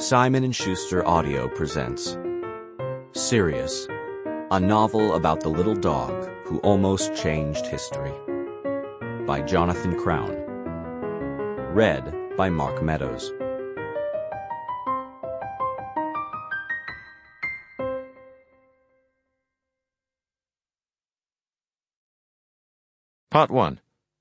Simon & Schuster Audio presents Sirius, a novel about the little dog who almost changed history. By Jonathan Crown. Read by Mark Meadows. Part 1.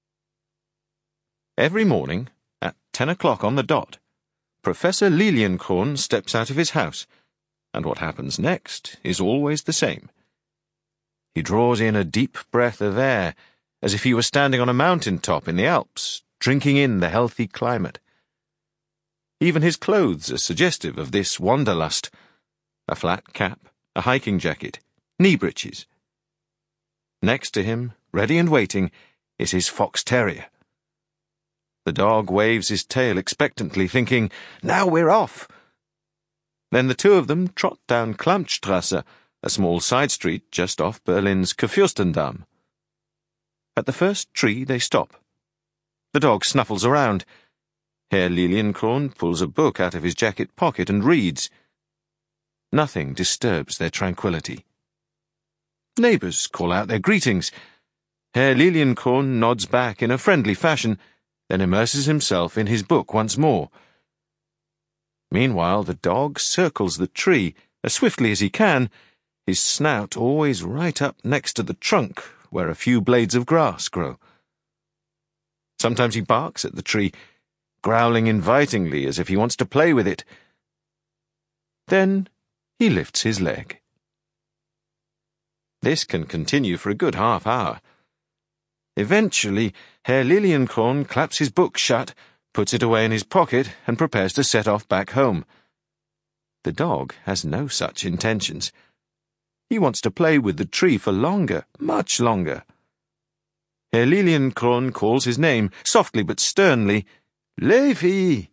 Every morning, at 10 o'clock on the dot, Professor Lilienkron steps out of his house, and what happens next is always the same. He draws in a deep breath of air, as if he were standing on a mountain top in the Alps, drinking in the healthy climate. Even his clothes are suggestive of this wanderlust: a flat cap, a hiking jacket, knee breeches. Next to him, ready and waiting, is his fox terrier. The dog waves his tail expectantly, thinking, "Now we're off." Then the two of them trot down Klampstrasse, a small side street just off Berlin's Kurfürstendamm. At the first tree they stop. The dog snuffles around. Herr Lilienkron pulls a book out of his jacket pocket and reads. Nothing disturbs their tranquility. Neighbours call out their greetings. Herr Lilienkron nods back in a friendly fashion, then immerses himself in his book once more. Meanwhile, the dog circles the tree as swiftly as he can, his snout always right up next to the trunk where a few blades of grass grow. Sometimes he barks at the tree, growling invitingly as if he wants to play with it. Then he lifts his leg. This can continue for a good half hour. Eventually, Herr Lilienkron claps his book shut, puts it away in his pocket, and prepares to set off back home. The dog has no such intentions. He wants to play with the tree for longer, much longer. Herr Lilienkron calls his name, softly but sternly, "Levi!"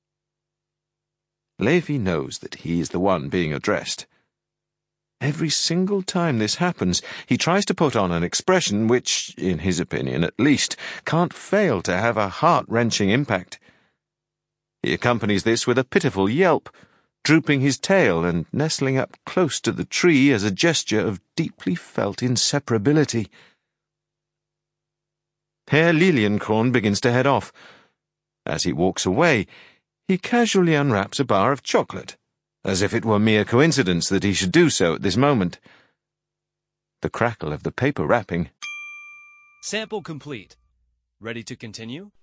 Levi knows that he is the one being addressed. Every single time this happens, he tries to put on an expression which, in his opinion at least, can't fail to have a heart-wrenching impact. He accompanies this with a pitiful yelp, drooping his tail and nestling up close to the tree as a gesture of deeply felt inseparability. Herr Lilienkron begins to head off. As he walks away, he casually unwraps a bar of chocolate, as if it were mere coincidence that he should do so at this moment. The crackle of the paper wrapping. Sample complete. Ready to continue?